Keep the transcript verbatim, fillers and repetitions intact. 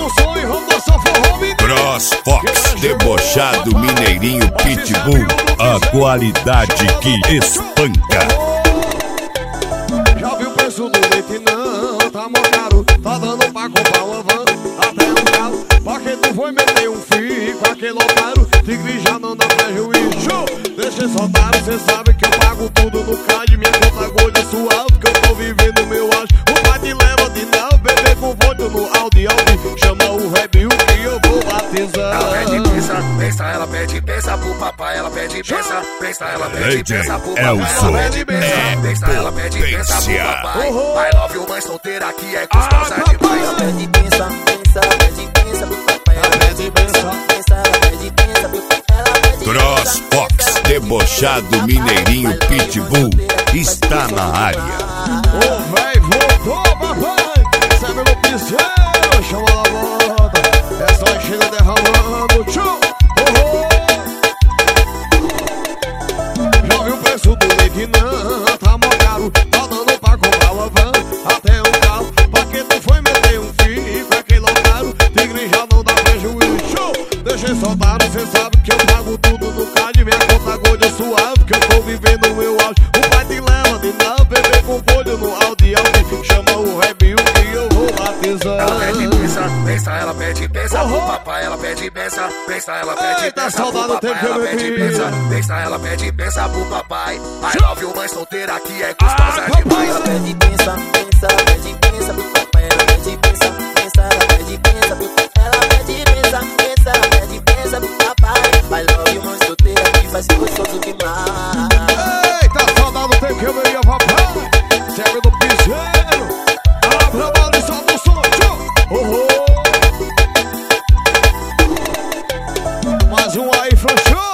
do som e vamos dançar forró, menino. Cross Fox, debochado mineirinho pitbull, a qualidade que espanca. Já viu o preço do leite? Não, tá mó caro. Tá dando pra comprar uma van, até um carro. Pra que tu foi meter um fio com aquele otário? Tigre já não dá prejuízo. Deixa esse otário, cê sabe que eu pago tudo no card. Minha conta gorda suave, que eu tô vivendo meu auge. O pai te leva de nave, bebê com volto no Audi Audi. Chama o Rebel que eu vou batizar. Ela pede pensa, pensa, ela pede pensa pro papai. Ela pede pensa, pensa, ela pede pensa pro papai. Ela pede pensa, pensa, ela pede pensa pro papai. I love you, mãe solteira que é gostosa demais. Ela pede pensa, pensa, ela pede pensa pro papai. Ela pede pensa, pensa, ela pede pensa pro papai. Cross Fox, debochado mineirinho pitbull, está na área. Ô véi, voltou, papai. Sabe no piseiro, chama a volta. É só chega derramando, tchau. Oh, oh. Já viu o preço do leite? Não, tá mó caro. Tá dando pra comprar uma van, até um carro. Pra que tu foi meter um fio com aquele otário? Tigre já não dá prejuízo, show. Deixa esse otário, cê sabe que eu pago tudo no card. Minha conta gorda suave, que eu tô vivendo o meu auge. O pai te leva de nave, bebê com folha no Audi Audi. Chama o Rebel que eu vou batizar. Ela pede pensa, pensa, ela pede pensa pro papai. Ela pede pensa, pensa, ela pede pensa pro papai. Ela pede pensa, pensa, ela pede pensa pro papai. I love you, mãe solteira que é gostosa demais. Ela pede pensa, pensa, ela pede pensa pro papai. Ela pede pensa, pensa, ela pede pensa pro papai. Ela pede pensa, pensa, ela pede pensa pro papai. I love you, mãe solteira que faz gostoso demais. Eita, saudade do tempo que eu veria, papai. Serve do piseiro. Ela trabalha e solta o som, tchau. Oh, oh. Mais um aí, fechou.